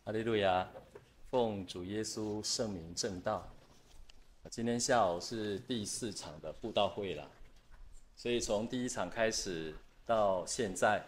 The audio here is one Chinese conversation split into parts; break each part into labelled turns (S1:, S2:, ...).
S1: 哈利路亚！奉主耶稣圣名证道。今天下午是第4场的布道会啦，所以从第1场开始到现在，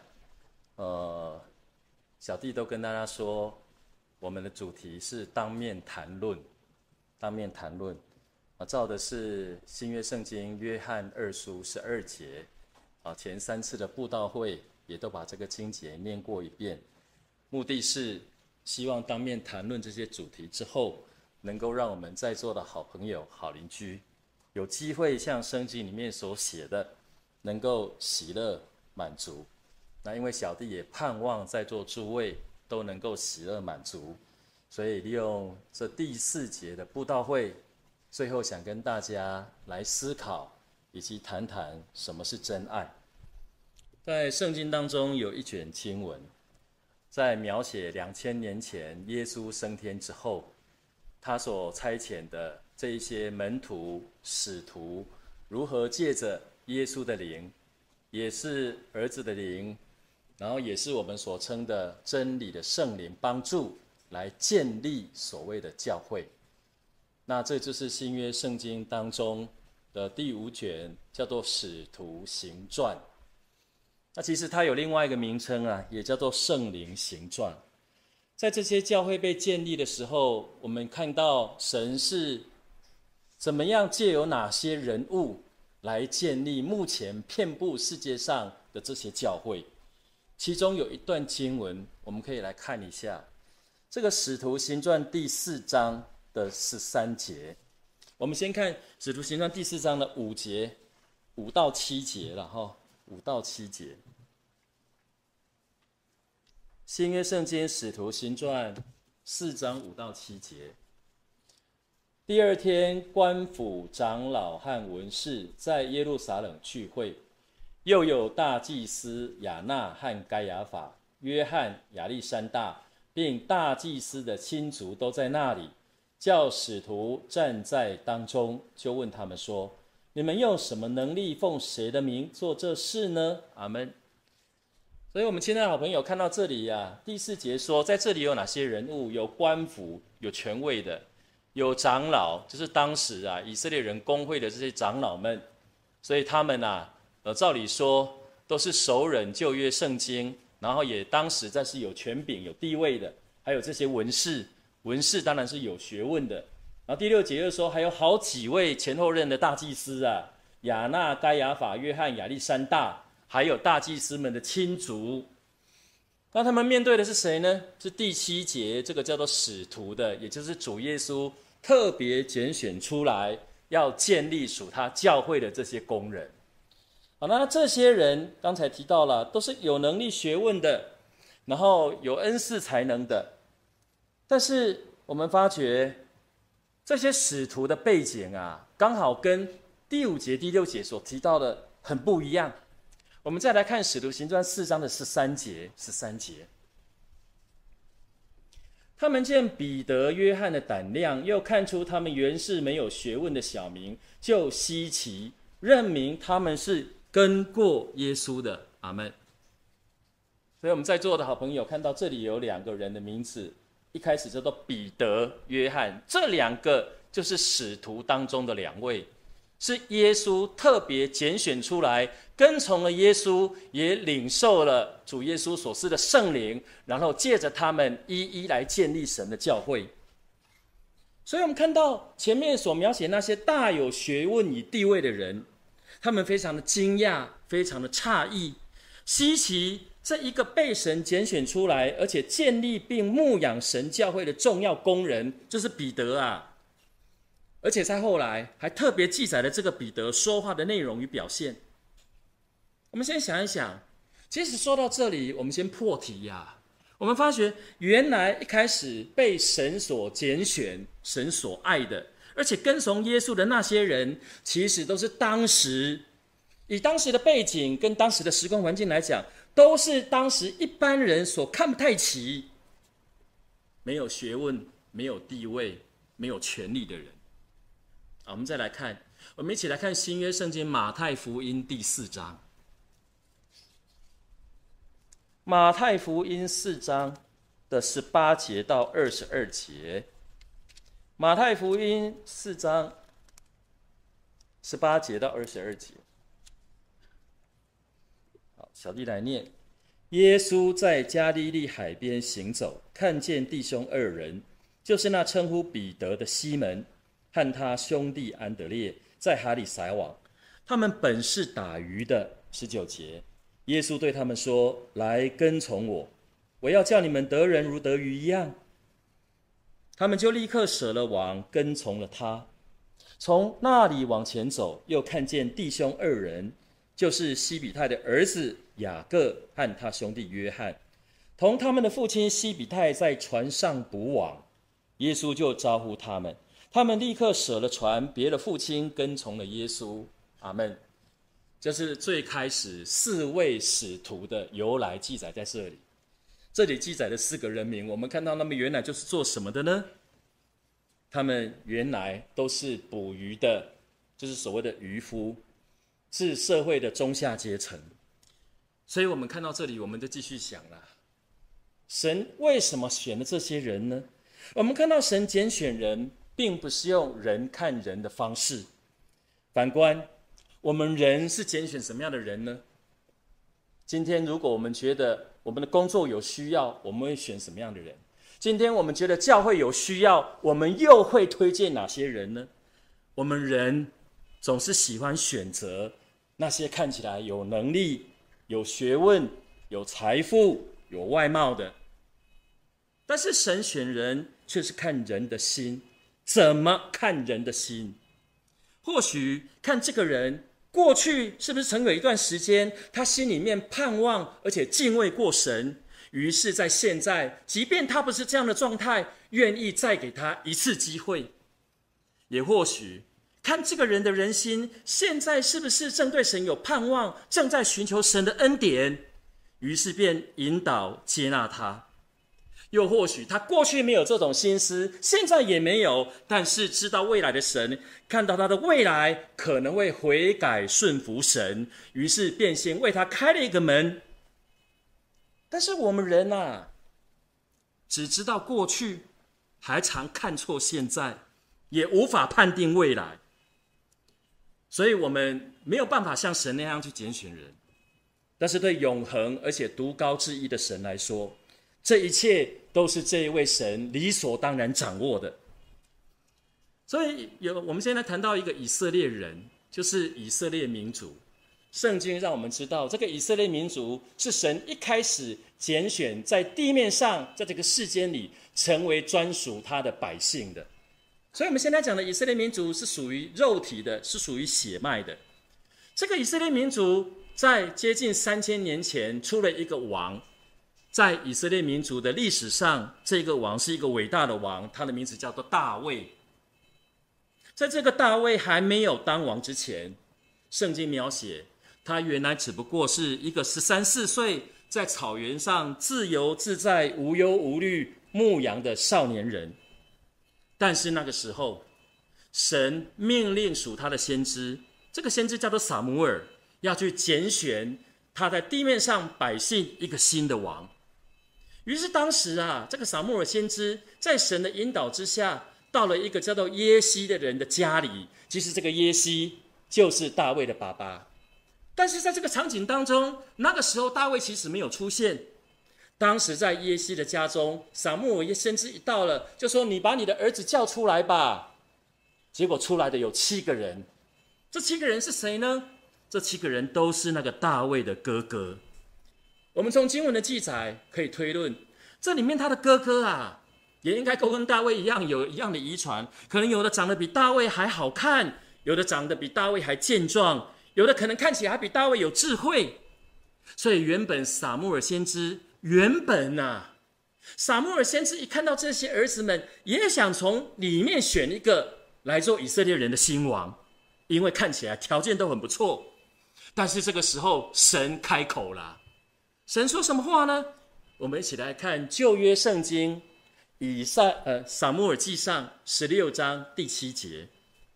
S1: 小弟都跟大家说，我们的主题是当面谈论，当面谈论。照的是新约圣经约翰2书12节，前3次的布道会也都把这个经节念过一遍，目的是希望当面谈论这些主题之后，能够让我们在座的好朋友、好邻居，有机会像圣经里面所写的，能够喜乐满足。那因为小弟也盼望在座诸位都能够喜乐满足，所以利用这第4节的布道会，最后想跟大家来思考，以及谈谈什么是真爱。在圣经当中有一卷经文，在描写2000年前耶稣升天之后，他所差遣的这一些门徒、使徒，如何借着耶稣的灵，也是儿子的灵，然后也是我们所称的真理的圣灵帮助，来建立所谓的教会。那这就是新约圣经当中的第5卷，叫做《使徒行传》。那其实它有另外一个名称啊，也叫做圣灵行传。在这些教会被建立的时候，我们看到神是怎么样借由哪些人物来建立目前遍布世界上的这些教会。其中有一段经文，我们可以来看一下。这个《使徒行传》第4章的13节。我们先看《使徒行传》第4章的5到7节了哈。5到7节，新约圣经使徒行传4章5到7节。第2天，官府长老和文士在耶路撒冷聚会，又有大祭司亚那和该亚法、约翰、亚历山大，并大祭司的亲族都在那里，叫使徒站在当中，就问他们说：你们用什么能力奉谁的名做这事呢？阿们。所以我们亲爱的好朋友看到这里啊，第4节说，在这里有哪些人物？有官府，有权位的，有长老，就是当时啊以色列人公会的这些长老们。所以他们啊，照理说都是熟人旧约圣经，然后也当时在是有权柄、有地位的，还有这些文士，文士当然是有学问的。然后第6节又说，还有好几位前后任的大祭司啊，亚那、该亚法、约翰、亚历山大，还有大祭司们的亲族。那他们面对的是谁呢？是第7节，这个叫做使徒的，也就是主耶稣特别拣选出来，要建立属他教会的这些工人。好，那这些人刚才提到了，都是有能力学问的，然后有恩赐才能的。但是我们发觉这些使徒的背景啊，刚好跟第5节、第6节所提到的很不一样。我们再来看《使徒行传》4章的13节。他们见彼得、约翰的胆量，又看出他们原是没有学问的小民，就稀奇，认明他们是跟过耶稣的。阿们。所以我们在座的好朋友看到这里有2个人的名字，一开始叫做彼得、约翰，这2个就是使徒当中的2位，是耶稣特别拣选出来，跟从了耶稣，也领受了主耶稣所赐的圣灵，然后借着他们一一来建立神的教会。所以我们看到前面所描写那些大有学问与地位的人，他们非常的惊讶，非常的诧异，稀奇这一个被神拣选出来，而且建立并牧养神教会的重要工人，就是彼得啊。而且在后来还特别记载了这个彼得说话的内容与表现。我们先想一想，其实说到这里，我们先破题啊。我们发觉原来一开始被神所拣选、神所爱的，而且跟从耶稣的那些人，其实都是以当时的背景跟当时的时空环境来讲，都是当时一般人所看不太起，没有学问、没有地位、没有权力的人。我们再来看，我们一起来看新约圣经马太福音第4章。马太福音4章的18节到22节，马太福音4章18节到22节。好，小弟来念。耶稣在加利利海边行走，看见弟兄2人，就是那称呼彼得的西门和他兄弟安德烈，在海里撒网。他们本是打鱼的。19节，耶稣对他们说：来跟从我，我要叫你们得人如得鱼一样。他们就立刻舍了网，跟从了他。从那里往前走，又看见弟兄2人，就是西比泰的儿子雅各和他兄弟约翰，同他们的父亲西比泰在船上捕网。耶稣就招呼他们，他们立刻舍了船，别了父亲，跟从了耶稣。阿们。这是最开始4位使徒的由来，记载在这里。这里记载的4个人名，我们看到他们原来就是做什么的呢？他们原来都是捕鱼的，就是所谓的渔夫，是社会的中下阶层。所以我们看到这里，我们就继续想了，神为什么选了这些人呢？我们看到神拣选人，并不是用人看人的方式。反观我们人是拣选什么样的人呢？今天如果我们觉得我们的工作有需要，我们会选什么样的人？今天我们觉得教会有需要，我们又会推荐哪些人呢？我们人总是喜欢选择那些看起来有能力、有学问、有财富、有外貌的。但是神选人却是看人的心。怎么看人的心？或许看这个人过去是不是曾有一段时间，他心里面盼望而且敬畏过神，于是在现在，即便他不是这样的状态，愿意再给他一次机会。也或许看这个人的人心，现在是不是正对神有盼望，正在寻求神的恩典，于是便引导接纳他。又或许他过去没有这种心思，现在也没有，但是知道未来的神，看到他的未来可能会悔改顺服神，于是便先为他开了一个门。但是我们人啊，只知道过去，还常看错现在，也无法判定未来，所以我们没有办法像神那样去拣选人。但是对永恒而且独高至一的神来说，这一切都是这一位神理所当然掌握的。所以我们现在谈到一个以色列人，就是以色列民族。圣经让我们知道，这个以色列民族是神一开始拣选在地面上，在这个世间里成为专属他的百姓的。所以我们现在讲的以色列民族是属于肉体的，是属于血脉的。这个以色列民族在接近3000年前出了一个王，在以色列民族的历史上，这个王是一个伟大的王，他的名字叫做大卫。在这个大卫还没有当王之前，圣经描写他原来只不过是一个13、14岁，在草原上自由自在、无忧无虑牧羊的少年人。但是那个时候，神命令属他的先知，这个先知叫做撒母耳，要去拣选他在地面上百姓一个新的王。于是当时这个撒母耳先知在神的引导之下，到了一个叫做耶西的人的家里。其实这个耶西就是大卫的爸爸。但是在这个场景当中，那个时候大卫其实没有出现。当时在耶西的家中，撒母耳先知一到了，就说：你把你的儿子叫出来吧。结果出来的有7个人。这7个人是谁呢？这7个人都是那个大卫的哥哥。我们从经文的记载可以推论，这里面他的哥哥也应该跟大卫一样，有一样的遗传。可能有的长得比大卫还好看，有的长得比大卫还健壮，有的可能看起来还比大卫有智慧。所以原本撒母耳先知撒母耳先知一看到这些儿子们，也想从里面选一个来做以色列人的新王，因为看起来条件都很不错。但是这个时候神开口了。神说什么话呢？我们一起来看旧约圣经撒母耳记上16章第7节。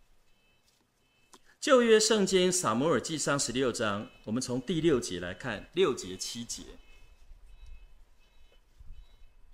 S1: 旧约圣经撒母耳记上16章，我们从第6节来看，6节7节。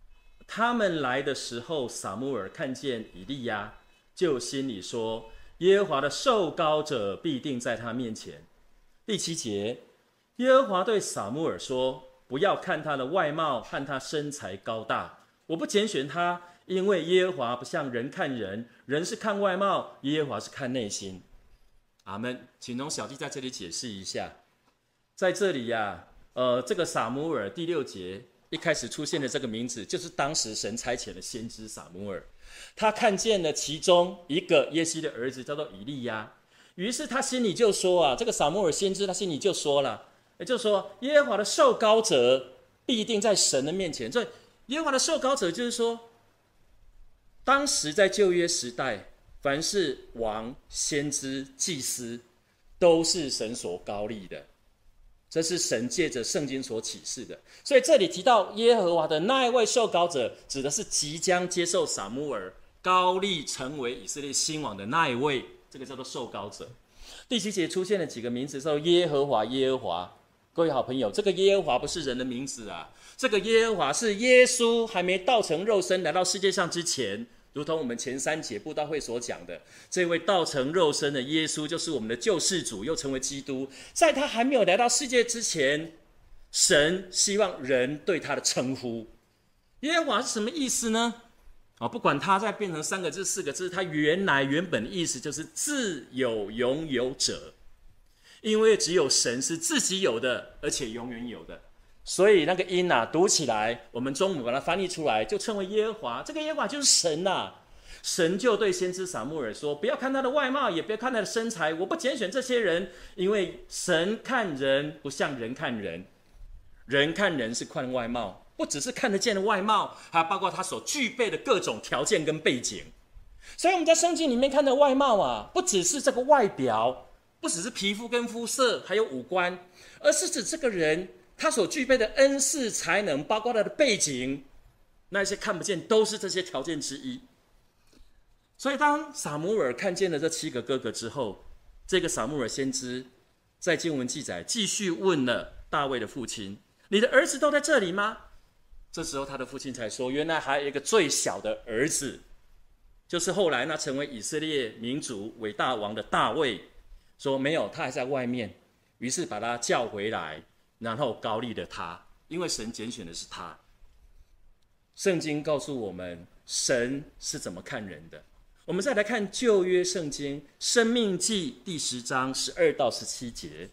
S1: 他们来的时候，撒母耳看见以利亚，就心里说：耶和华的受膏者必定在他面前。第7节，耶和华对撒母耳说：不要看他的外貌和他身材高大，我不拣选他，因为耶和华不像人看人，人是看外貌，耶和华是看内心。阿们。请容小弟在这里解释一下，在这里这个撒母耳第6节一开始出现的这个名字，就是当时神差遣的先知撒母耳，他看见了其中一个耶西的儿子叫做以利亚，于是他心里就说这个撒母耳先知他心里就说了，也就是说耶和华的受膏者必定在神的面前。所以耶和华的受膏者就是说，当时在旧约时代，凡是王、先知、祭司，都是神所膏立的，这是神借着圣经所启示的。所以这里提到耶和华的那一位受膏者，指的是即将接受撒母耳膏立成为以色列新王的那一位，这个叫做受膏者。第7节出现了几个名词，说耶和华，耶和华。各位好朋友，这个耶和华不是人的名字这个耶和华是耶稣还没道成肉身来到世界上之前，如同我们前3节布道会所讲的，这位道成肉身的耶稣就是我们的救世主，又成为基督。在他还没有来到世界之前，神希望人对他的称呼。耶和华是什么意思呢？不管他再变成3个字、4个字，他原本的意思就是自有永有者。因为只有神是自己有的，而且永远有的，所以那个音读起来，我们中文把它翻译出来，就称为耶和华。这个耶和华就是神神就对先知撒母耳说：不要看他的外貌，也不要看他的身材，我不拣选这些人，因为神看人不像人看人，人看人是看外貌，不只是看得见的外貌，还包括他所具备的各种条件跟背景。所以我们在圣经里面看的外貌不只是这个外表，不只是皮肤跟肤色，还有五官，而是指这个人他所具备的恩赐才能，包括他的背景，那些看不见都是这些条件之一。所以当撒母耳看见了这7个哥哥之后，这个撒母耳先知在经文记载继续问了大卫的父亲：你的儿子都在这里吗？这时候他的父亲才说，原来还有一个最小的儿子，就是后来那成为以色列民族伟大王的大卫，说没有，他还在外面。于是把他叫回来，然后膏立了他，因为神拣选的是他。圣经告诉我们神是怎么看人的。我们再来看旧约圣经申命记第10章12到17节，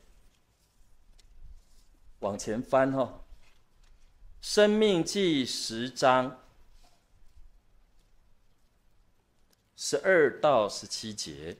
S1: 往前翻申命记10章12到17节。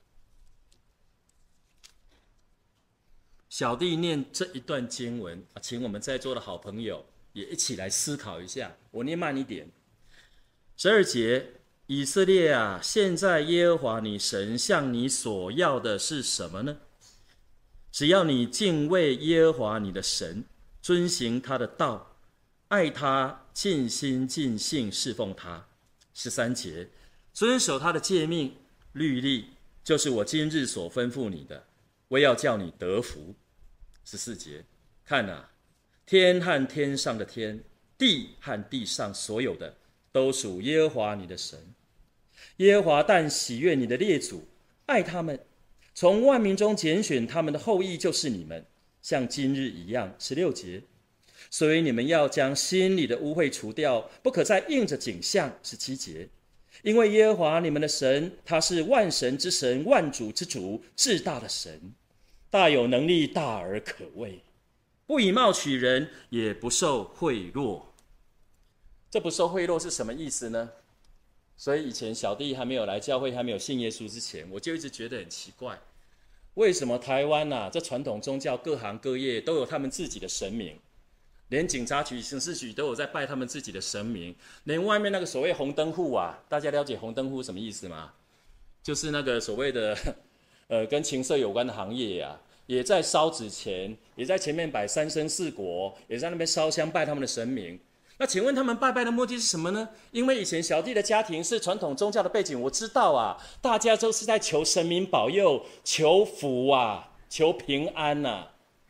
S1: 小弟念这一段经文请我们在座的好朋友也一起来思考一下。我念慢一点。12节，以色列现在耶和华你神向你所要的是什么呢？只要你敬畏耶和华你的神，遵行他的道，爱他，尽心尽性侍奉他。13节，遵守他的诫命律例，就是我今日所吩咐你的，我要叫你得福。14节，看天和天上的天，地和地上所有的，都属耶和华你的神。耶和华但喜悦你的列祖，爱他们，从万民中拣选他们的后裔，就是你们，像今日一样。16节，所以你们要将心里的污秽除掉，不可再应着景象。17节，因为耶和华你们的神，他是万神之神，万主之主，至大的神，大有能力，大而可畏，不以貌取人，也不受贿赂。这不受贿赂是什么意思呢？所以以前小弟还没有来教会，还没有信耶稣之前，我就一直觉得很奇怪，为什么台湾这传统宗教各行各业都有他们自己的神明，连警察局、刑事局都有在拜他们自己的神明，连外面那个所谓红灯户大家了解红灯户什么意思吗？就是那个所谓的跟情色有关的行业也在烧纸钱，也在前面摆三牲四果，也在那边烧香拜他们的神明。那请问他们拜拜的目的是什么呢？因为以前小弟的家庭是传统宗教的背景，我知道大家都是在求神明保佑，求福求平安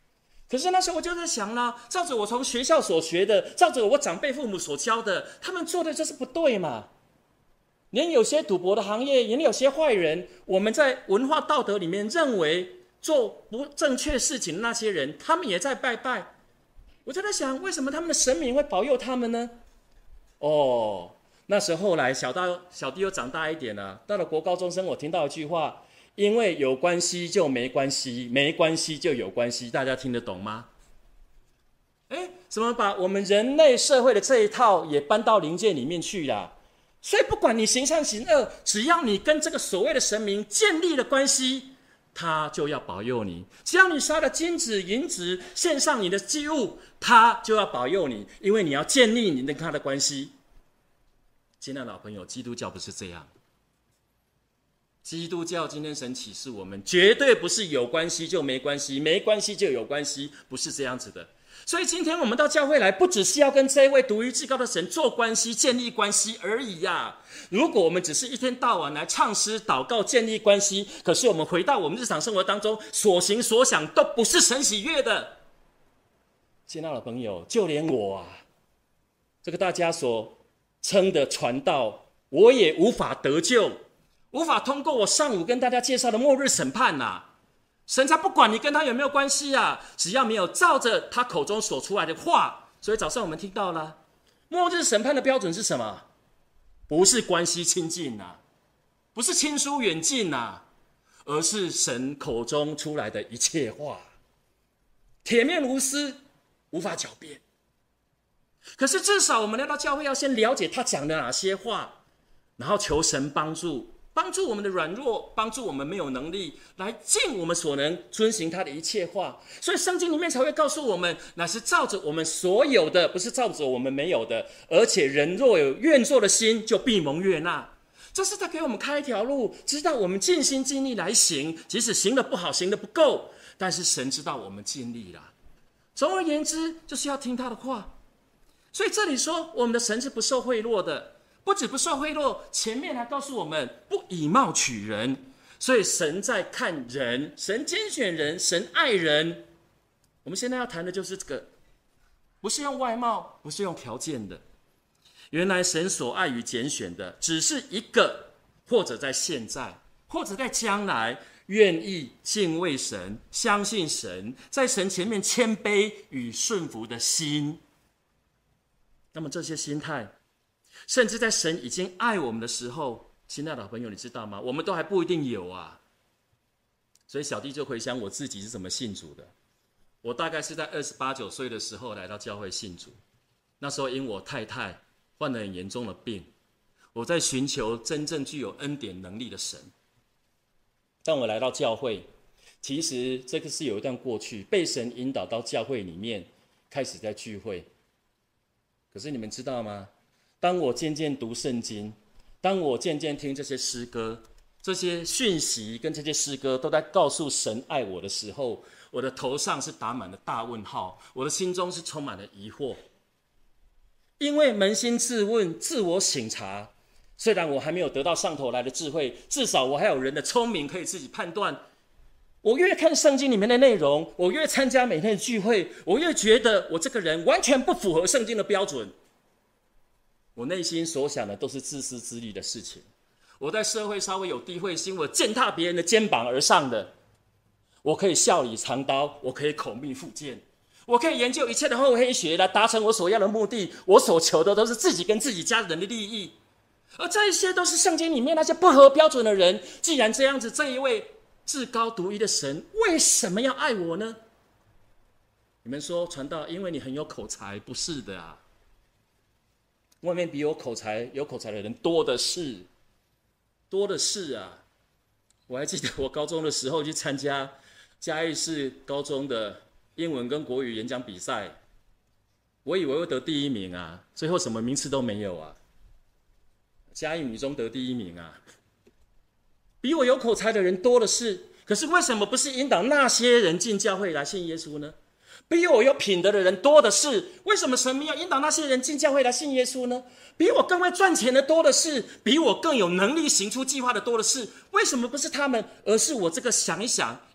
S2: 可是那时候我就在想啦，照着我从学校所学的，照着我长辈父母所教的，他们做的就是不对嘛。连有些赌博的行业，连有些坏人，我们在文化道德里面认为做不正确事情的那些人，他们也在拜拜。我就在想，为什么他们的神明会保佑他们呢？那时候后来小弟又长大一点了，到了国高中生，我听到一句话：因为有关系就没关系，没关系就有关系。大家听得懂吗？怎么把我们人类社会的这一套也搬到灵界里面去啦？所以不管你行善行恶，只要你跟这个所谓的神明建立了关系，他就要保佑你。只要你杀了金子银子，献上你的祭物，他就要保佑你，因为你要建立你跟他的关系。亲爱的老朋友，基督教不是这样。基督教今天神启示我们，绝对不是有关系就没关系，没关系就有关系，不是这样子的。所以今天我们到教会来，不只是要跟这位独一至高的神做关系、建立关系而已呀。如果我们只是一天到晚来唱诗、祷告、建立关系，可是我们回到我们日常生活当中，所行所想都不是神喜悦的。亲爱的朋友，就连我这个大家所称的传道，我也无法得救，无法通过我上午跟大家介绍的末日审判神才不管你跟他有没有关系只要没有照着他口中所出来的话。所以早上我们听到了，末日审判的标准是什么？不是关系亲近不是亲疏远近而是神口中出来的一切话，铁面无私，无法狡辩。可是至少我们来到教会，要先了解他讲的哪些话，然后求神帮助我们的软弱，帮助我们没有能力，来尽我们所能遵行他的一切话。所以圣经里面才会告诉我们，乃是照着我们所有的，不是照着我们没有的。而且人若有愿做的心，就必蒙悦纳。这是在给我们开一条路，知道我们尽心尽力来行，即使行得不好，行得不够，但是神知道我们尽力了。总而言之，就是要听他的话。所以这里说，我们的神是不受贿赂的。不止不受贿赂，前面还告诉我们不以貌取人。所以神在看人，神拣选人，神爱人。我们现在要谈的就是这个，不是用外貌，不是用条件的。原来神所爱与拣选的，只是一个，或者在现在，或者在将来，愿意敬畏神，相信神，在神前面谦卑与顺服的心。那么这些心态，甚至在神已经爱我们的时候，亲爱的朋友，你知道吗？我们都还不一定有所以小弟就回想我自己是怎么信主的。我大概是在28、29岁的时候来到教会信主。那时候因我太太患了很严重的病，我在寻求真正具有恩典能力的神。当我来到教会，其实这个是有一段过去，被神引导到教会里面开始在聚会。可是你们知道吗？当我渐渐读圣经，当我渐渐听这些诗歌，这些讯息跟这些诗歌都在告诉神爱我的时候，我的头上是打满了大问号，我的心中是充满了疑惑。因为扪心自问，自我省察，虽然我还没有得到上头来的智慧，至少我还有人的聪明可以自己判断。我越看圣经里面的内容，我越参加每天的聚会，我越觉得我这个人完全不符合圣经的标准。我内心所想的都是自私自利的事情。我在社会稍微有地位心，我践踏别人的肩膀而上的。我可以笑里藏刀，我可以口蜜腹剑，我可以研究一切的厚黑学来达成我所要的目的。我所求的都是自己跟自己家人的利益，而这一些都是圣经里面那些不合标准的人。既然这样子，这一位至高独一的神为什么要爱我呢？你们说传道因为你很有口才，不是的啊。外面比我有口才的人多的是，多的是啊。我还记得我高中的时候去参加嘉义市高中的英文跟国语演讲比赛，我以为会得第一名啊，最后什么名次都没有啊。嘉义女中得第一名啊。比我有口才的人多的是，可是为什么不是引导那些人进教会来信耶稣呢？比我有品德的人多的是，为什么神明要引导那些人进教会来信耶稣呢？比我更会赚钱的多的是，比我更有能力行出计划的多的是，为什么不是他们，而是我这个想一想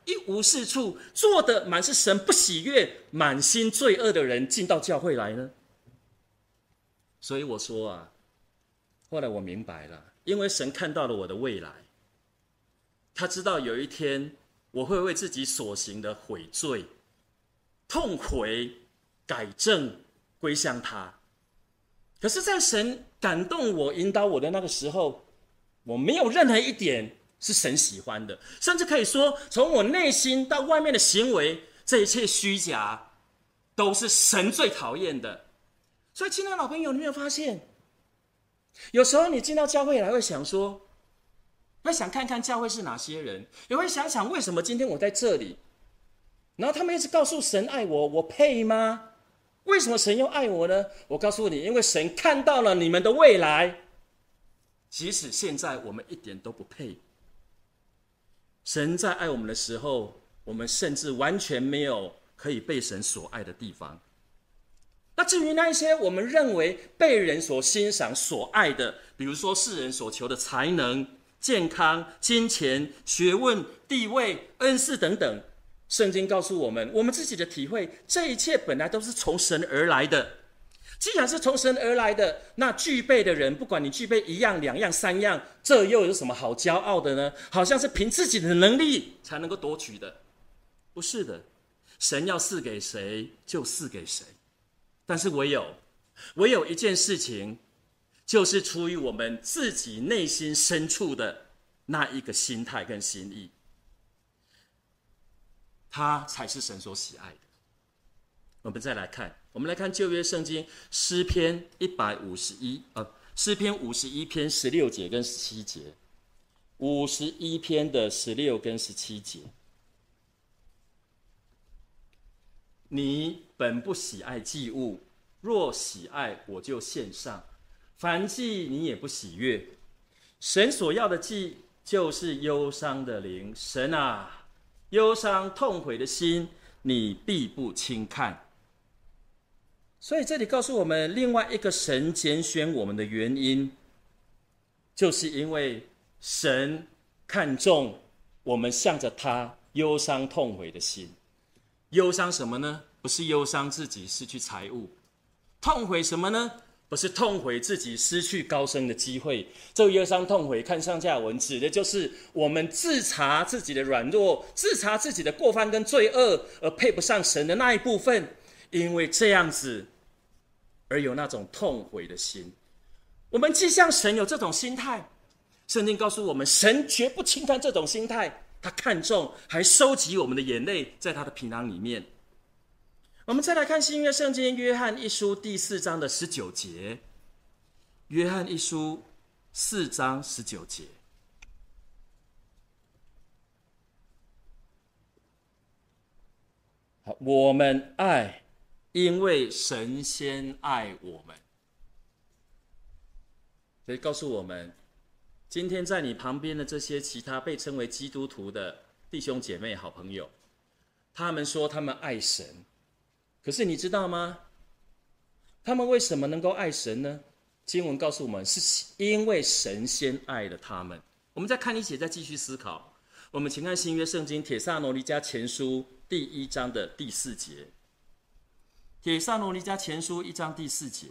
S2: 一无是处，做的满是神不喜悦、满心罪恶的人进到教会来呢？所以我说啊，后来我明白了，因为神看到了我的未来，他知道有一天我会为自己所行的悔罪、痛悔、改正、归向他。可是在神感动我、引导我的那个时候，我没有任何一点是神喜欢的，甚至可以说从我内心到外面的行为，这一切虚假都是神最讨厌的。所以亲爱的老朋友，你有没有发现，有时候你进到教会来会想说，会想看看教会是哪些人，也会想想为什么今天我在这里，然后他们一直告诉神爱我，我配吗？为什么神又爱我呢？我告诉你，因为神看到了你们的未来，即使现在我们一点都不配。神在爱我们的时候，我们甚至完全没有可以被神所爱的地方。那至于那一些我们认为被人所欣赏、所爱的，比如说世人所求的才能、健康、金钱、学问、地位、恩赐等等，圣经告诉我们，我们自己的体会，这一切本来都是从神而来的。既然是从神而来的，那具备的人，不管你具备1样、2样、3样，这又有什么好骄傲的呢？好像是凭自己的能力才能够夺取的，不是的。神要赐给谁就赐给谁，但是唯有一件事情，就是出于我们自己内心深处的那一个心态跟心意，它才是神所喜爱的。我们再来看，旧约圣经诗篇151篇16节跟17节，51篇的16跟17节。你本不喜爱祭物，若喜爱，我就献上。凡祭你也不喜悦。神所要的祭，就是忧伤的灵。神啊，忧伤痛悔的心，你必不轻看。所以这里告诉我们，另外一个神拣选我们的原因，就是因为神看重我们向着他忧伤痛悔的心。忧伤什么呢？不是忧伤自己失去财物。痛悔什么呢？不是痛悔自己失去高升的机会。这个忧伤痛悔，看上下文指的就是我们自察自己的软弱，自察自己的过犯跟罪恶，而配不上神的那一部分。因为这样子而有那种痛悔的心。我们既像神有这种心态，圣经告诉我们，神绝不轻看这种心态，他看重，还收集我们的眼泪，在他的皮囊里面。我们再来看新约圣经约翰一书第4章的19节，约翰一书4章19节。我们爱，因为神先爱我们。所以告诉我们，今天在你旁边的这些其他被称为基督徒的弟兄姐妹、好朋友，他们说他们爱神，可是你知道吗？他们为什么能够爱神呢？经文告诉我们，是因为神先爱了他们。我们再看一节，再继续思考。我们请看新约圣经帖撒罗尼迦前书第1章的第4节。帖撒罗尼迦前书1章第4节。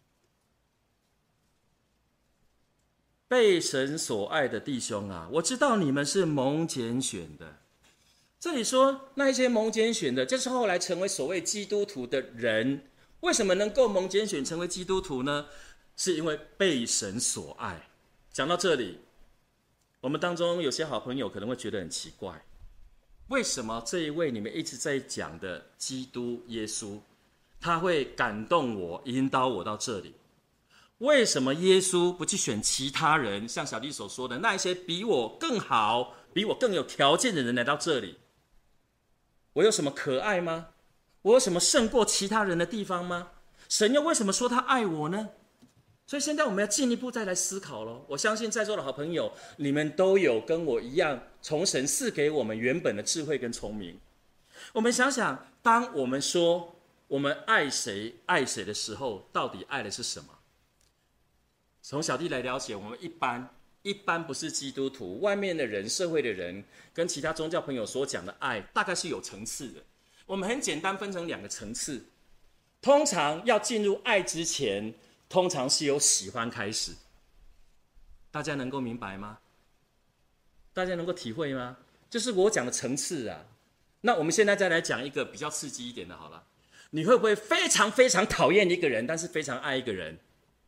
S2: 被神所爱的弟兄啊，我知道你们是蒙拣选的。这里说那一些蒙拣选的，就是后来成为所谓基督徒的人。为什么能够蒙拣选成为基督徒呢？是因为被神所爱。讲到这里，我们当中有些好朋友可能会觉得很奇怪，为什么这一位你们一直在讲的基督耶稣，他会感动我，引导我到这里？为什么耶稣不去选其他人，像小弟所说的那一些比我更好、比我更有条件的人来到这里？我有什么可爱吗？我有什么胜过其他人的地方吗？神又为什么说他爱我呢？所以现在我们要进一步再来思考咯。我相信在座的好朋友，你们都有跟我一样，从神赐给我们原本的智慧跟聪明。我们想想，当我们说我们爱谁爱谁的时候，到底爱的是什么？从小弟来了解，我们一般一般不是基督徒，外面的人、社会的人跟其他宗教朋友所讲的爱，大概是有层次的。我们很简单分成2个层次。通常要进入爱之前，通常是由喜欢开始。大家能够明白吗？大家能够体会吗？就是我讲的层次啊。那我们现在再来讲一个比较刺激一点的好了。你会不会非常非常讨厌一个人，但是非常爱一个人？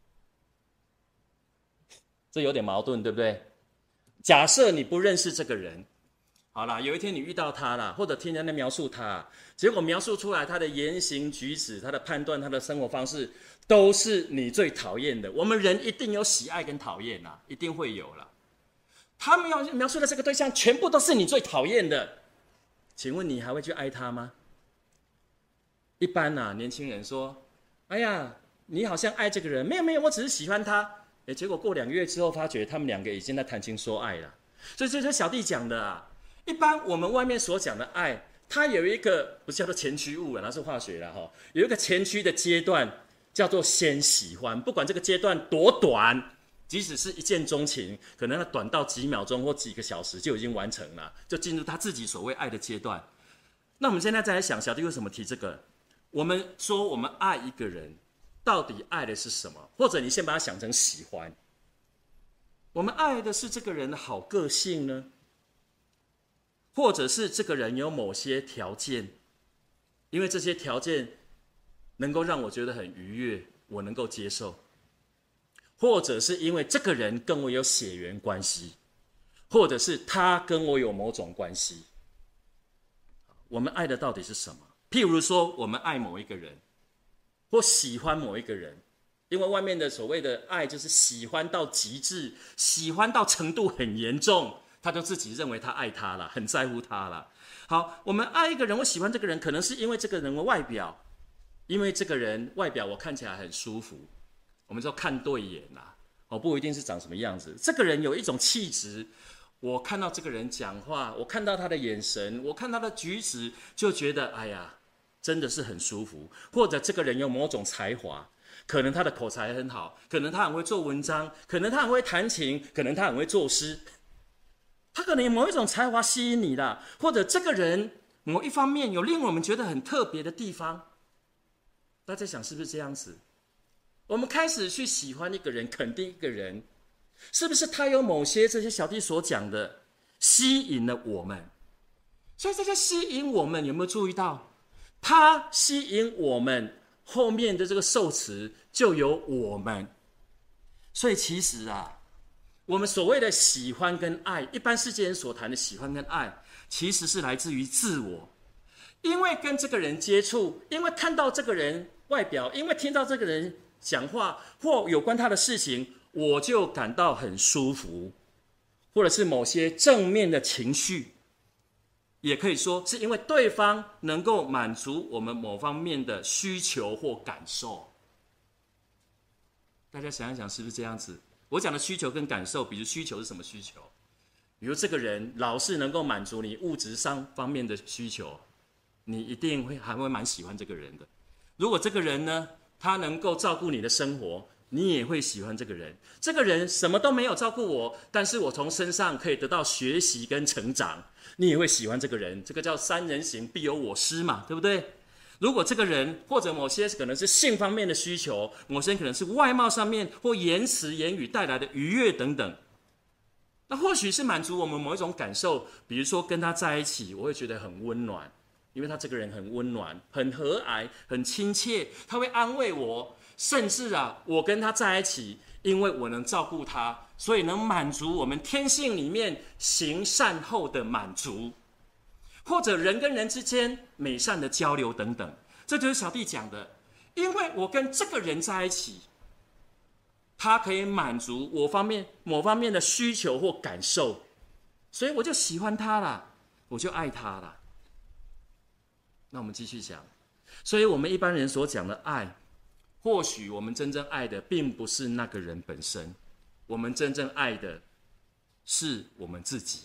S2: 这有点矛盾，对不对？假设你不认识这个人，好啦，有一天你遇到他啦，或者听人家描述他，结果描述出来他的言行举止、他的判断、他的生活方式，都是你最讨厌的。我们人一定有喜爱跟讨厌啦，一定会有啦。他描述的这个对象全部都是你最讨厌的，请问你还会去爱他吗？一般啊，年轻人说：“哎呀，你好像爱这个人。”没有，我只是喜欢他。结果过2个月之后，发觉他们2个已经在谈情说爱了。所以这是小弟讲的啊。一般我们外面所讲的爱，它有一个不是叫做前驱物啊，那是化学啦哈，有一个前驱的阶段，叫做先喜欢。不管这个阶段多短，即使是一见钟情，可能它短到几秒钟或几个小时就已经完成了，就进入他自己所谓爱的阶段。那我们现在再来想，小弟为什么提这个？我们说我们爱一个人，到底爱的是什么？或者你先把它想成喜欢。我们爱的是这个人的好个性呢？或者是这个人有某些条件，因为这些条件能够让我觉得很愉悦，我能够接受。或者是因为这个人跟我有血缘关系，或者是他跟我有某种关系。我们爱的到底是什么？譬如说，我们爱某一个人，或喜欢某一个人，因为外面的所谓的爱就是喜欢到极致，喜欢到程度很严重，他就自己认为他爱他了，很在乎他了。好，我们爱一个人，我喜欢这个人，可能是因为这个人的外表，因为这个人外表我看起来很舒服，我们说看对眼啦，不一定是长什么样子，这个人有一种气质。我看到这个人讲话，我看到他的眼神，我看他的举止，就觉得哎呀，真的是很舒服。或者这个人有某种才华，可能他的口才很好，可能他很会做文章，可能他很会弹琴，可能他很会作诗，他可能有某一种才华吸引你啦。或者这个人某一方面有令我们觉得很特别的地方。大家想是不是这样子？我们开始去喜欢一个人，肯定一个人，是不是他有某些这些小弟所讲的吸引了我们？所以这些吸引我们有没有注意到，他吸引我们后面的这个受词就有我们。所以其实啊，我们所谓的喜欢跟爱，一般世界人所谈的喜欢跟爱，其实是来自于自我。因为跟这个人接触，因为看到这个人外表，因为听到这个人讲话或有关他的事情，我就感到很舒服，或者是某些正面的情绪，也可以说是因为对方能够满足我们某方面的需求或感受。大家想一想是不是这样子？我讲的需求跟感受，比如需求是什么需求？比如这个人老是能够满足你物质上方面的需求，你一定还会蛮喜欢这个人的。如果这个人呢，他能够照顾你的生活，你也会喜欢这个人。这个人什么都没有照顾我，但是我从身上可以得到学习跟成长，你也会喜欢这个人。这个叫三人行必有我师嘛，对不对？如果这个人或者某些可能是性方面的需求，某些可能是外貌上面或言辞言语带来的愉悦等等，那或许是满足我们某一种感受。比如说跟他在一起，我会觉得很温暖，因为他这个人很温暖，很和蔼，很亲切，他会安慰我。甚至啊，我跟他在一起，因为我能照顾他，所以能满足我们天性里面行善后的满足，或者人跟人之间美善的交流等等。这就是小弟讲的，因为我跟这个人在一起，他可以满足我某方面的需求或感受，所以我就喜欢他了，我就爱他了。那我们继续讲，所以我们一般人所讲的爱，或许我们真正爱的并不是那个人本身，我们真正爱的是我们自己。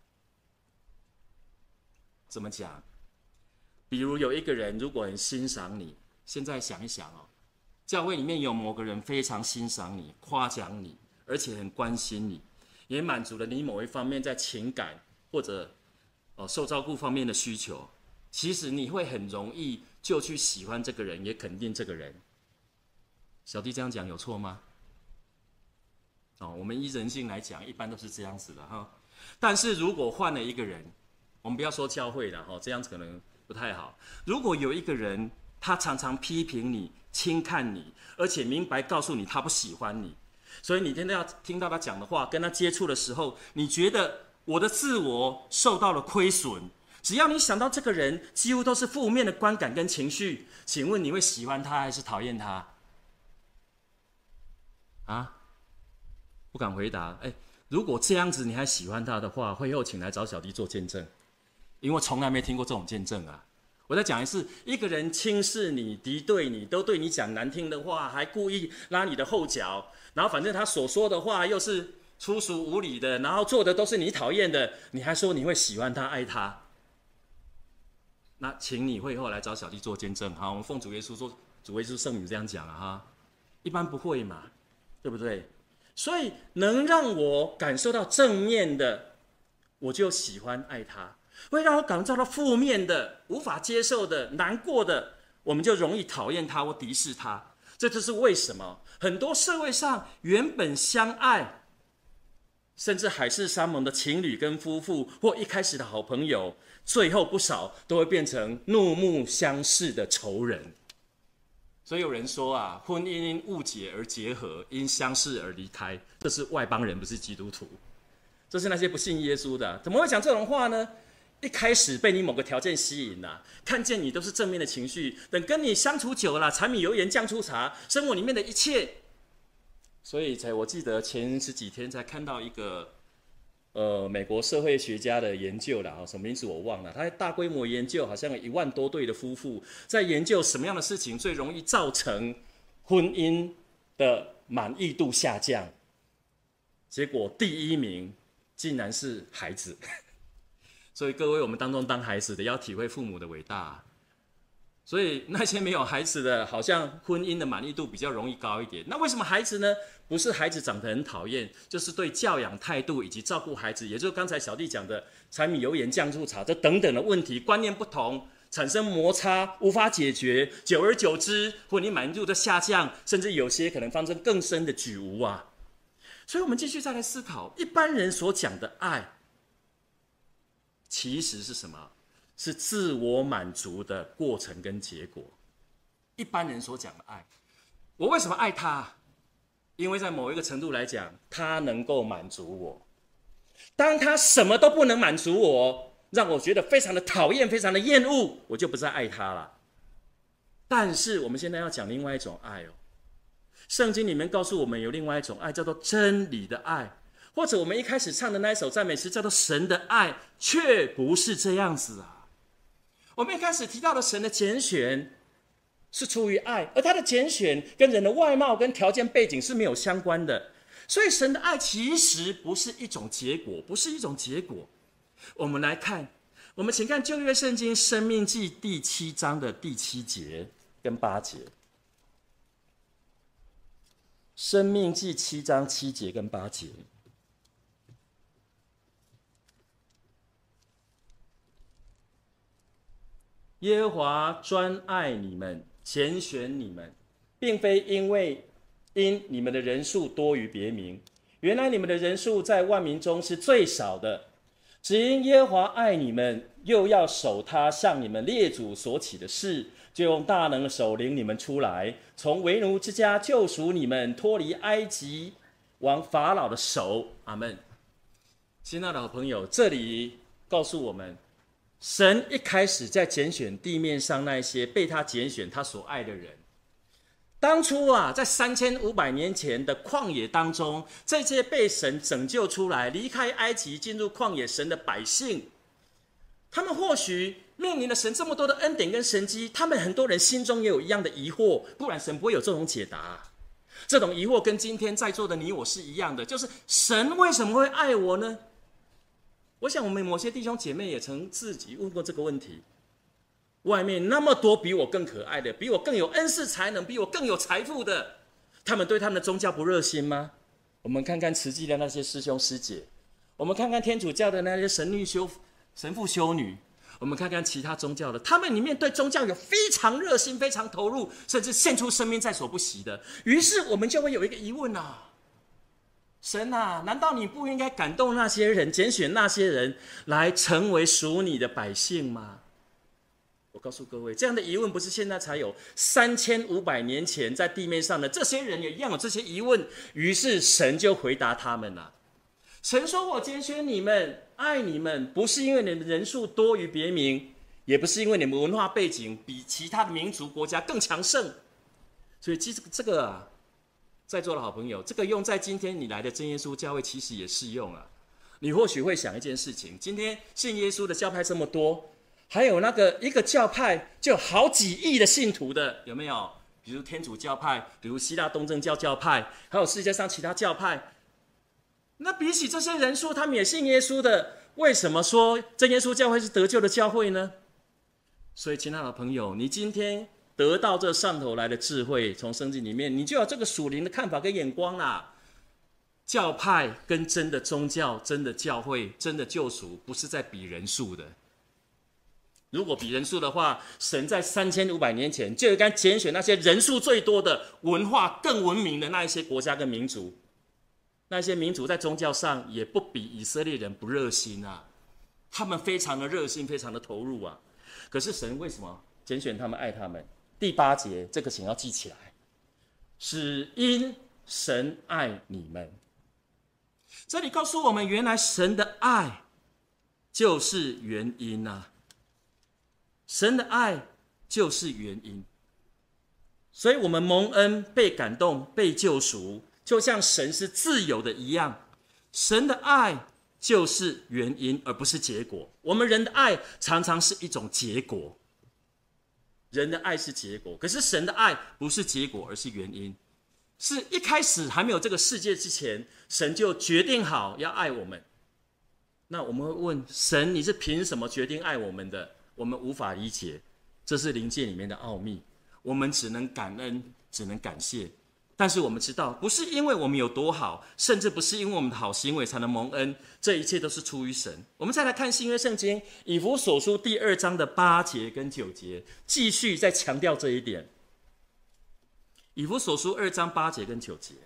S2: 怎么讲？比如有一个人如果很欣赏你，现在想一想哦，教会里面有某个人非常欣赏你，夸奖你，而且很关心你， 也满足了你某一方面在情感或者受照顾方面的需求，其实你会很容易就去喜欢这个人，也肯定这个人。小弟这样讲有错吗？我们依人性来讲，一般都是这样子的哈。但是如果换了一个人，我们不要说教会了哈，这样子可能不太好。如果有一个人，他常常批评你、轻看你，而且明白告诉你他不喜欢你，所以你听到他讲的话，跟他接触的时候，你觉得我的自我受到了亏损。只要你想到这个人，几乎都是负面的观感跟情绪。请问你会喜欢他还是讨厌他？不敢回答。如果这样子你还喜欢他的话，会后请来找小弟做见证，因为我从来没听过这种见证啊。我再讲一次，一个人轻视你、敌对你，都对你讲难听的话，还故意拉你的后脚，然后反正他所说的话又是粗俗无礼的，然后做的都是你讨厌的，你还说你会喜欢他、爱他？那请你会后来找小弟做见证。好，我们奉主耶稣说，主耶稣圣名这样讲哈，一般不会嘛，对不对？所以能让我感受到正面的，我就喜欢爱他；会让我感受到负面的、无法接受的、难过的，我们就容易讨厌他或敌视他。这就是为什么很多社会上原本相爱，甚至海誓山盟的情侣跟夫妇，或一开始的好朋友，最后不少都会变成怒目相视的仇人。所以有人说啊，婚姻因误解而结合，因相似而离开，这是外邦人，不是基督徒。这是那些不信耶稣的，怎么会讲这种话呢？一开始被你某个条件吸引了，看见你都是正面的情绪，等跟你相处久了，柴米油盐酱醋茶，生活里面的一切。所以我记得前10几天才看到一个美国社会学家的研究啦，什么名字我忘了，他大规模研究，好像有1万多对的夫妇，在研究什么样的事情最容易造成婚姻的满意度下降。结果第1名竟然是孩子。所以各位，我们当中当孩子的要体会父母的伟大。所以那些没有孩子的，好像婚姻的满意度比较容易高一点。那为什么孩子呢？不是孩子长得很讨厌，就是对教养态度以及照顾孩子，也就是刚才小弟讲的柴米油盐酱醋茶这等等的问题，观念不同，产生摩擦，无法解决，久而久之，婚姻满意度的下降，甚至有些可能发生更深的举无啊。所以我们继续再来思考，一般人所讲的爱，其实是什么？是自我满足的过程跟结果。一般人所讲的爱，我为什么爱他？因为在某一个程度来讲，他能够满足我。当他什么都不能满足我，让我觉得非常的讨厌，非常的厌恶，我就不再爱他了。但是我们现在要讲另外一种爱哦。圣经里面告诉我们有另外一种爱，叫做真理的爱，或者我们一开始唱的那一首赞美诗叫做神的爱，却不是这样子啊。我们一开始提到的神的拣选是出于爱，而他的拣选跟人的外貌跟条件背景是没有相关的。所以神的爱其实不是一种结果，不是一种结果。我们来看，我们请看旧约圣经申命记第7章的第7节跟8节。申命记7章7节跟8节。耶和华专爱你们，拣选你们，并非因你们的人数多于别民，原来你们的人数在万民中是最少的。只因耶和华爱你们，又要守他向你们列祖所起的事，就用大能的手领你们出来，从为奴之家救赎你们，脱离埃及王法老的手。阿们。亲爱的好朋友，这里告诉我们，神一开始在拣选地面上那些被他拣选他所爱的人。当初啊，在3500年前的旷野当中，这些被神拯救出来离开埃及进入旷野神的百姓，他们或许面临了神这么多的恩典跟神迹，他们很多人心中也有一样的疑惑，不然神不会有这种解答。这种疑惑跟今天在座的你我是一样的，就是神为什么会爱我呢？我想我们某些弟兄姐妹也曾自己问过这个问题。外面那么多比我更可爱的，比我更有恩赐才能，比我更有财富的，他们对他们的宗教不热心吗？ 我们看看慈济的那些师兄师姐，我们看看天主教的那些神父修女，我们看看其他宗教的，他们里面对宗教有非常热心、非常投入，甚至献出生命在所不惜的。于是我们就会有一个疑问啊，神啊，难道你不应该感动那些人，拣选那些人来成为属你的百姓吗？我告诉各位，这样的疑问不是现在才有，3500年前在地面上的这些人也一样有这些疑问。于是神就回答他们了。神说：“我拣选你们，爱你们，不是因为你们人数多于别民，也不是因为你们文化背景比其他的民族国家更强盛。”所以这个啊，在座的好朋友，这个用在今天你来的真耶稣教会其实也适用啊。你或许会想一件事情：今天信耶稣的教派这么多，还有那个一个教派就有好几亿的信徒的，有没有？比如天主教派，比如希腊东正教教派，还有世界上其他教派。那比起这些人数，他们也信耶稣的，为什么说真耶稣教会是得救的教会呢？所以，亲爱的朋友，你今天得到这上头来的智慧，从圣经里面，你就有这个属灵的看法跟眼光啦。教派跟真的宗教、真的教会、真的救赎，不是在比人数的。如果比人数的话，神在3500年前就应该拣选那些人数最多的、文化更文明的那一些国家跟民族。那些民族在宗教上也不比以色列人不热心啊，他们非常的热心，非常的投入啊。可是神为什么拣选他们、爱他们？第8节，这个请要记起来，是因神爱你们。这里告诉我们，原来神的爱就是原因啊，神的爱就是原因。所以我们蒙恩、被感动、被救赎，就像神是自由的一样，神的爱就是原因，而不是结果。我们人的爱常常是一种结果，人的爱是结果，可是神的爱不是结果，而是原因。是一开始还没有这个世界之前，神就决定好要爱我们。那我们会问神，你是凭什么决定爱我们的？我们无法理解，这是灵界里面的奥秘，我们只能感恩，只能感谢。但是我们知道，不是因为我们有多好，甚至不是因为我们的好行为才能蒙恩，这一切都是出于神。我们再来看新约圣经以弗所书第2章的8节跟9节，继续再强调这一点。以弗所书2章8节跟9节，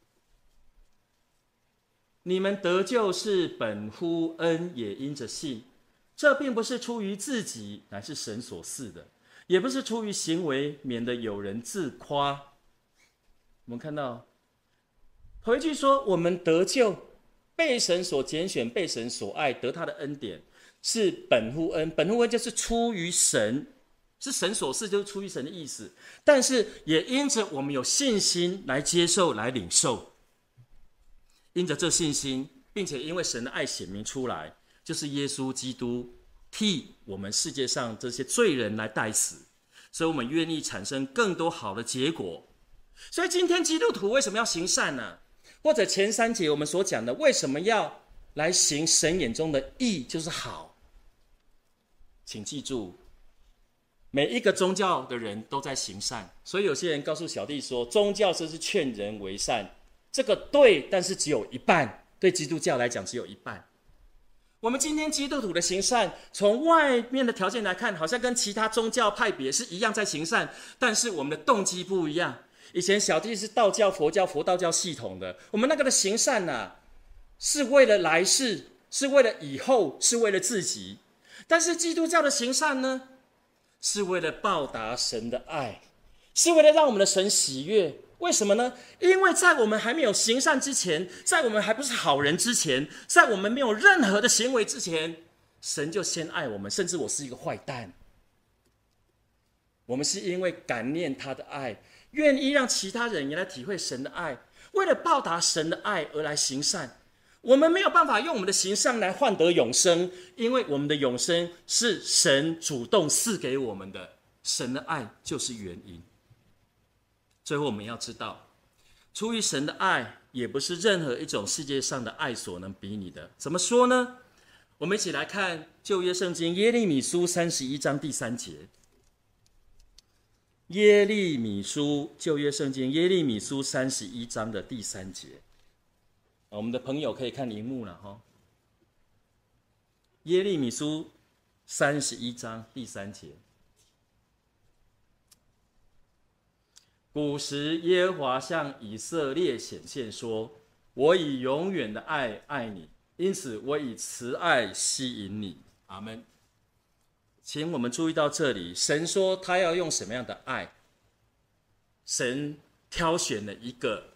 S2: 你们得救是本乎恩，也因着信。这并不是出于自己，乃是神所赐的；也不是出于行为，免得有人自夸。我们看到头一句说，我们得救，被神所拣选，被神所爱，得他的恩典，是本乎恩。本乎恩就是出于神，是神所赐，就是出于神的意思。但是也因着我们有信心来接受、来领受，因着这信心，并且因为神的爱显明出来，就是耶稣基督替我们世界上这些罪人来代死，所以我们愿意产生更多好的结果。所以今天基督徒为什么要行善呢？或者前3节我们所讲的，为什么要来行神眼中的义，就是好？请记住，每一个宗教的人都在行善，所以有些人告诉小弟说，宗教就是劝人为善，这个对，但是只有一半，对基督教来讲只有一半。我们今天基督徒的行善，从外面的条件来看，好像跟其他宗教派别是一样在行善，但是我们的动机不一样。以前小弟是道教、佛教、佛道教系统的，我们那个的行善啊，是为了来世，是为了以后，是为了自己。但是基督教的行善呢，是为了报答神的爱，是为了让我们的神喜悦。为什么呢？因为在我们还没有行善之前，在我们还不是好人之前，在我们没有任何的行为之前，神就先爱我们。甚至我是一个坏蛋，我们是因为感念他的爱，愿意让其他人也来体会神的爱，为了报答神的爱而来行善。我们没有办法用我们的行善来换得永生，因为我们的永生是神主动赐给我们的，神的爱就是原因。最后我们要知道，出于神的爱也不是任何一种世界上的爱所能比拟的。怎么说呢？我们一起来看旧约圣经耶利米书31章第3节。耶利米书，旧约圣经耶利米书31章的第3节。 我们的朋友可以看荧幕了哈。耶利米书31章第3节。古时耶和华向以色列显现说：我以永远的爱爱你，因此我以慈爱吸引你。阿们。请我们注意到这里，神说他要用什么样的爱？神挑选了一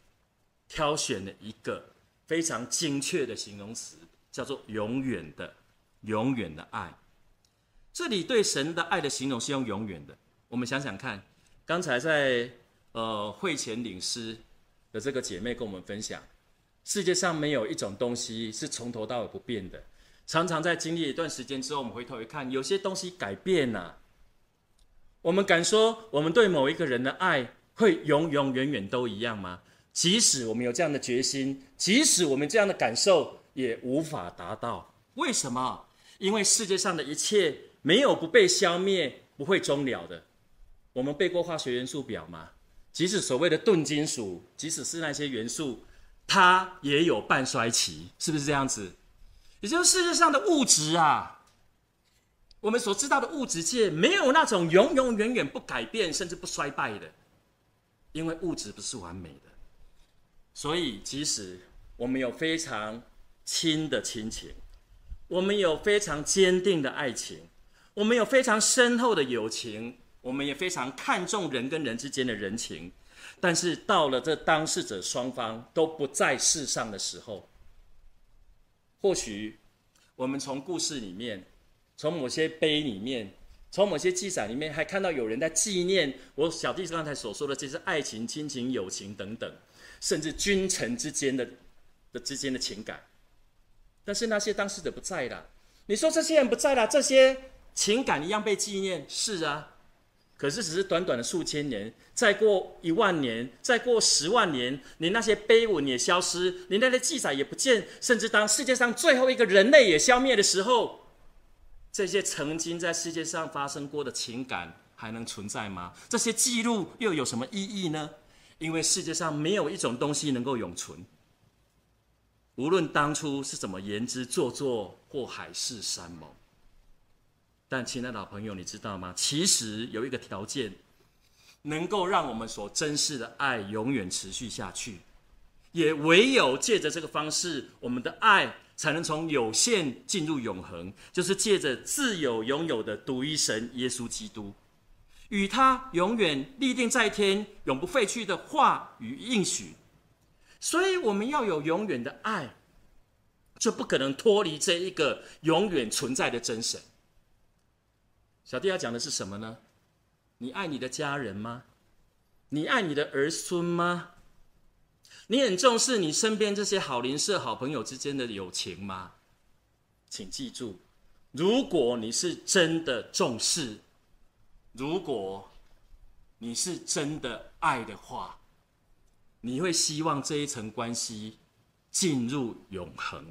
S2: 个非常精确的形容词，叫做永远的爱。这里对神的爱的形容是用永远的。我们想想看，刚才在会前领诗的这个姐妹跟我们分享，世界上没有一种东西是从头到尾不变的。常常在经历一段时间之后，我们回头一看，有些东西改变了。我们敢说我们对某一个人的爱会永永远远都一样吗？即使我们有这样的决心，即使我们这样的感受，也无法达到。为什么？因为世界上的一切没有不被消灭、不会终了的。我们背过化学元素表吗？即使所谓的钝金属，即使是那些元素，它也有半衰期，是不是这样子？也就是世界上的物质啊，我们所知道的物质界没有那种永永远远不改变甚至不衰败的，因为物质不是完美的。所以即使我们有非常亲的亲情，我们有非常坚定的爱情，我们有非常深厚的友情，我们也非常看重人跟人之间的人情，但是到了这当事者双方都不在世上的时候，或许我们从故事里面，从某些碑里面，从某些记载里面，还看到有人在纪念我小弟刚才所说的这些爱情、亲情、友情等等，甚至君臣之间的情感。但是那些当事者不在了，你说这些人不在了，这些情感一样被纪念，是啊。可是只是短短的数千年，再过10000年，再过10万年，你那些碑文也消失，你那些记载也不见，甚至当世界上最后一个人类也消灭的时候，这些曾经在世界上发生过的情感还能存在吗？这些记录又有什么意义呢？因为世界上没有一种东西能够永存，无论当初是怎么言之做作或海誓山盟。但亲爱的老朋友，你知道吗？其实有一个条件，能够让我们所珍视的爱永远持续下去，也唯有借着这个方式，我们的爱才能从有限进入永恒，就是借着自有拥有的独一神耶稣基督，与他永远立定在天、永不废去的话语应许。所以我们要有永远的爱，就不可能脱离这一个永远存在的真神。小弟要讲的是什么呢？你爱你的家人吗？你爱你的儿孙吗？你很重视你身边这些好邻舍、好朋友之间的友情吗？请记住，如果你是真的重视，如果你是真的爱的话，你会希望这一层关系进入永恒。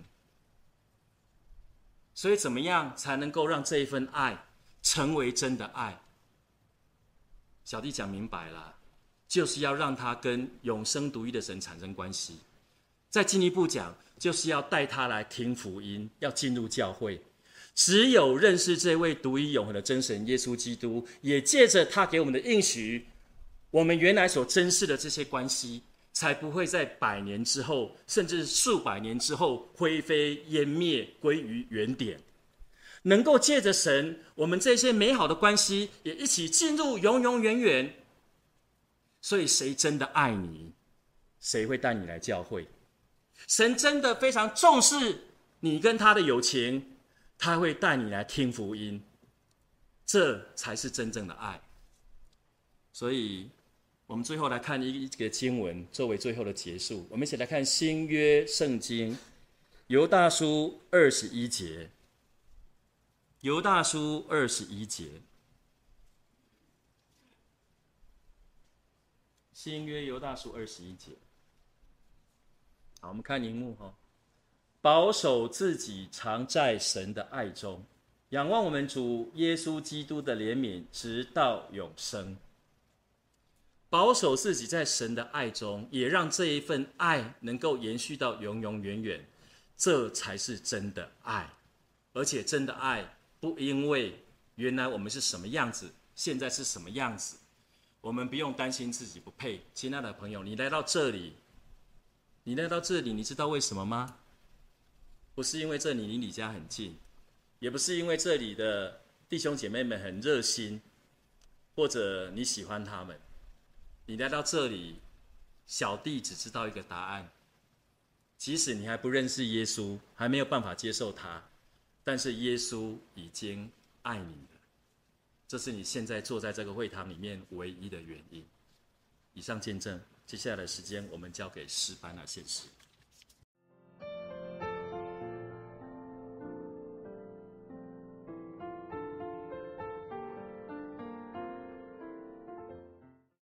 S2: 所以怎么样才能够让这一份爱成为真的爱？小弟讲明白了，就是要让他跟永生独一的神产生关系。再进一步讲，就是要带他来听福音，要进入教会。只有认识这位独一永恒的真神耶稣基督，也借着他给我们的应许，我们原来所珍视的这些关系，才不会在100年之后，甚至数百年之后灰飞烟灭，归于原点。能够借着神，我们这些美好的关系也一起进入永永远远。所以谁真的爱你，谁会带你来教会？神真的非常重视你跟他的友情，他会带你来听福音，这才是真正的爱。所以我们最后来看一个经文作为最后的结束，我们一起来看新约圣经犹大书21节。犹大书21节，新约犹大书21节。好，我们看荧幕哈。保守自己常在神的爱中，仰望我们主耶稣基督的怜悯，直到永生。 保守自己在神的爱中，也让这一份爱能够延续到永永远远，这才是真的爱。而且真的爱不因为原来我们是什么样子，现在是什么样子，我们不用担心自己不配。亲爱的朋友，你来到这里，你知道为什么吗？不是因为这里离你家很近，也不是因为这里的弟兄姐妹们很热心，或者你喜欢他们。你来到这里，小弟只知道一个答案：即使你还不认识耶稣，还没有办法接受他，但是耶稣已经爱你了。这是你现在坐在这个会堂里面唯一的原因。以上见证，接下来的时间我们交给诗班来献诗。